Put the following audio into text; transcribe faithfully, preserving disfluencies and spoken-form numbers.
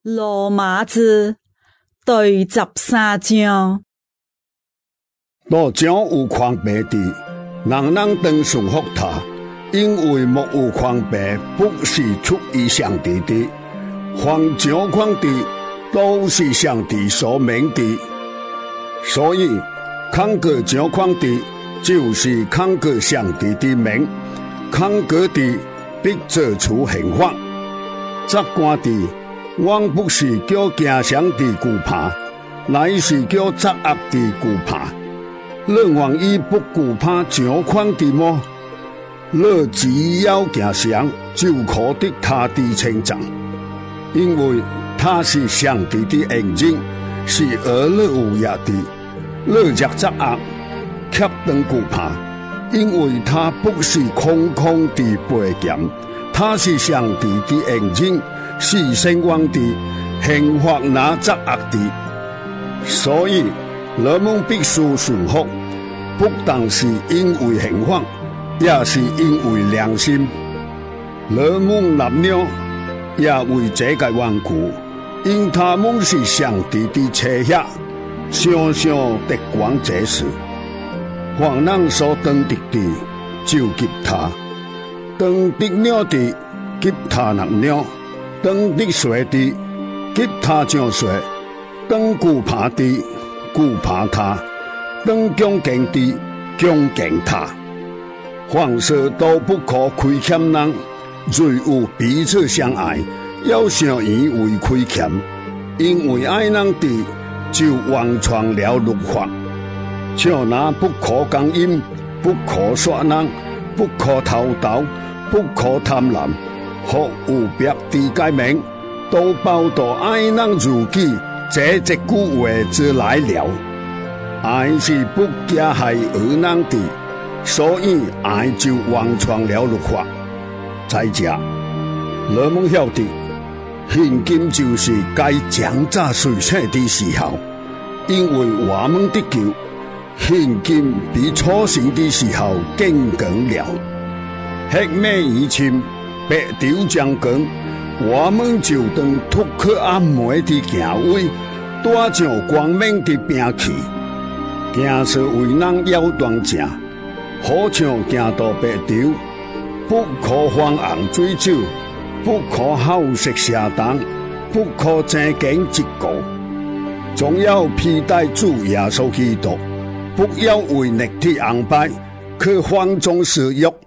羅馬字第十三章。 羅章有狂白的，人人當順服他，因為沒有狂白不是出於上帝的。凡掌權的都是上帝所命的，所以抗過掌權的，就是抗過上帝的命。抗過的必做出刑罰。責官的，我不是叫驚上帝懼怕，乃是叫責惡的懼怕。你願意不懼怕掌權的麼？你只要驚上，就可得他的稱讚，因為他是上帝的恩人，是兒女有約的。你若責惡，卻當懼怕，因為他不是空空的背劍，他是上帝的恩人，是聖王的刑罰那責惡的。所以你們必須順服，不但是因為刑罰，也是因為良心。你們男女也為這個緣故，因他們是上帝的妻妾，常常得管這事。凡人所當得的，就給他；當得了的，給他能了；當得水的，給他將水；當懼怕的，懼怕他；當恭敬的，恭敬他。凡事都不可虧欠人，唯有彼此相愛，要相依為虧欠。因為愛人的，就完全了律法。像那不可奸淫，不可殺人，不可偷盜，不可貪婪，和有別的誡命，都包到愛人如己這一句話之來了。愛是不加害兒人的，所以愛就完全了律法。再者，你們曉得，現今就是該將炸水車的時候，因為我們的救現今比初醒的時候更更了。黑夜以前，白晝將更，我們就當脫去暗昧的行為，帶上光明的兵器。行事為人要端正，好像行到白晝，不可放紅醉酒，不可好食邪蛋，不可爭競嫉妒，總要披戴主耶穌基督。不要為逆的安排，去放縱私慾。